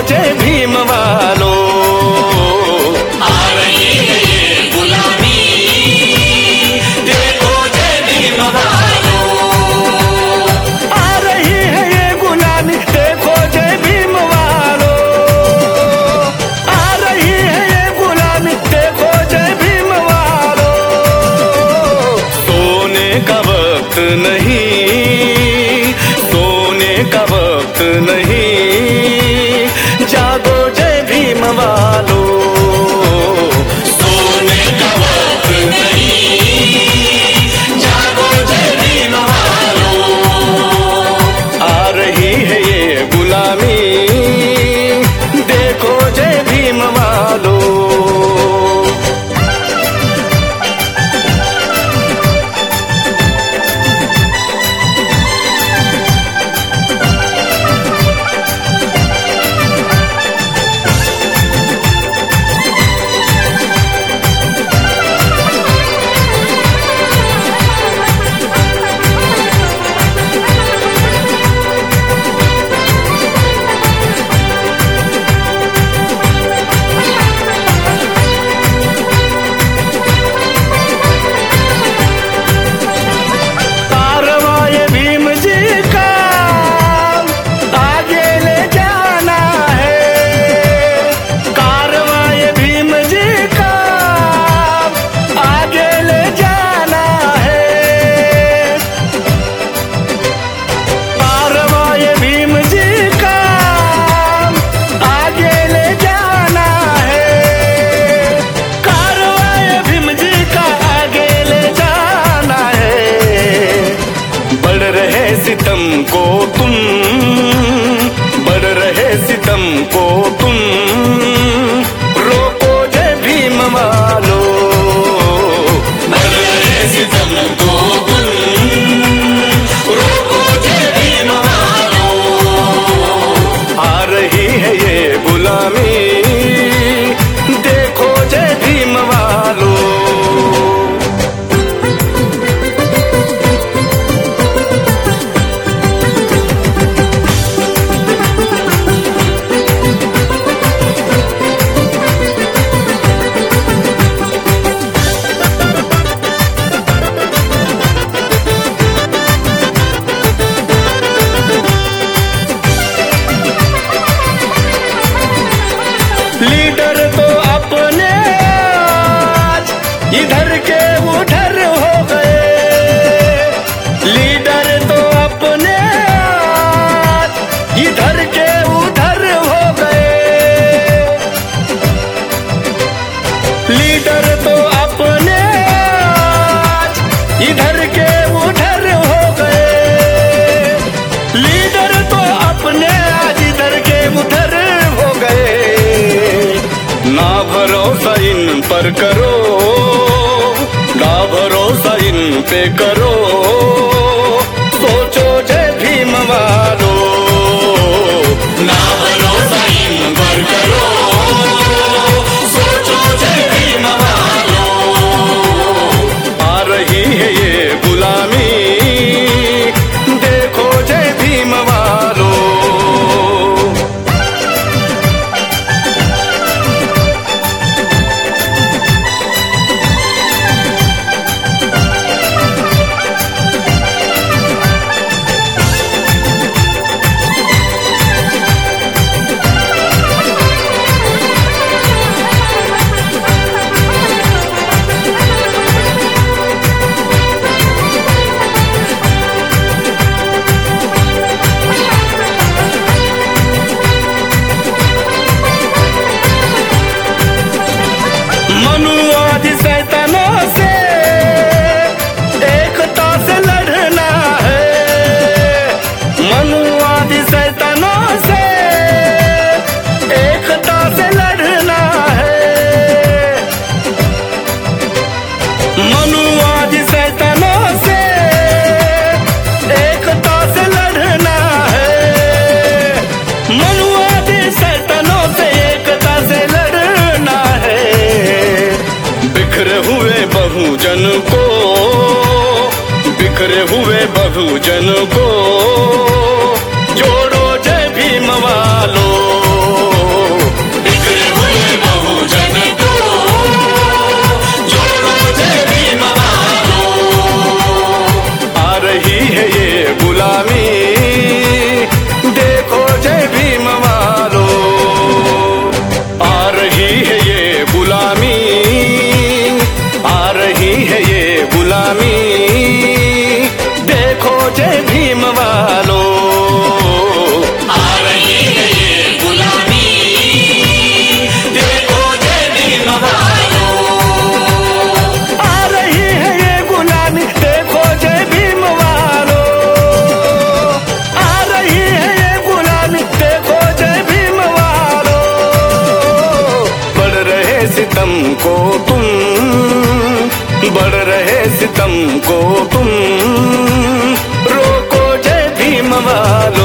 जय भीम वालो। आ रही है ये गुलामी, देखो जय भीम वालो। आ रही है ये गुलामी, देखो जय भीम वालो। आ रही है ये गुलामी, देखो जय भीम वालो। सोने का वक्त नहीं, सोने का वक्त नहीं, जागो जय भीम वालो। सोने का वक्त नहीं, जागो जय भीम वालो। आ रही है ये गुलामी, देखो जय भीम वालो। सितम को तुम, बढ़ रहे सितम को तुम, रोको जय भीम वालो। बढ़ रहे सितम को तुम, रोको जय भीम वालो। आ रही है ये गुलामी, देखो जय भीम वालो। लीडर तो अपने आज इधर के उधर हो गए। लीडर तो अपने आज इधर के उधर हो गए। लीडर तो अपने आज इधर के उधर हो गए। लीडर तो अपने आज इधर के उधर हो गए। ना भरोसा इन पर करो, ना भरोसा इन पे करो, सोचो जय भीम वालो। ना भरोसा इन पर करो, सोचो जय भीम वालो। आ रही है ये गुलामी, देखो जय भीम वालो। मनुवादी शैतानों से एकता से लड़ना है। मनुवादी शैतानों से एकता से लड़ना है। मनुवादी शैतानों से एकता से लड़ना है। मनुवादी शैतानों से एकता से लड़ना है। बिखरे हुए बहुजन को, बिखरे हुए बहुजन को, जोड़ो जय भीम वालो। गुलामी, देखो जय भीम वालों, आ रही है ये गुलामी, आ रही है ये गुलामी, देखो जय भीम वालों, आ रही है ये गुलामी, देखो जय भीम वालों, आ रही है ये गुलामी, देखो जय भीम वालों, आ रही है ये गुलामी, देखो जय भीम वालों, बढ़ रहे सितम को तुम, बढ़ रहे सितम को तुम, रोको जय भीम वालों।